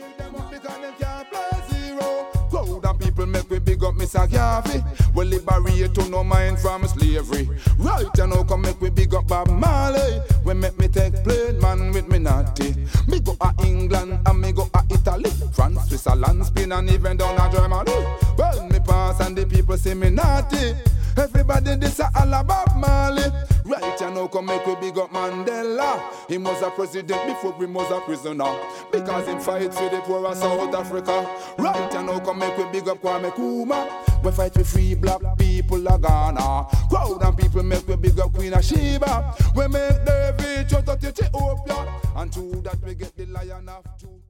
them up because them can't play zero. Crowd and people make we big up Mr. Garvey. We liberate to no mind from slavery. Right you know come make we big up Bob Marley. We make me take plane man with me natty. Me go a England and me go a Italy, France, Switzerland, Spain and even down a Germany. Well me pass and the people say me naughty. Everybody this a all about Marley. Right you know come make we big up Mandela. He was a president before we was a prisoner, because him fight for the poor of South Africa. Right you know come make we big up Kwame Nkrumah. We fight for free black people of Ghana. Crowd and people make we big up Queen of Sheba. We make David out of Ethiopia, and through that we get the Lion of Judah.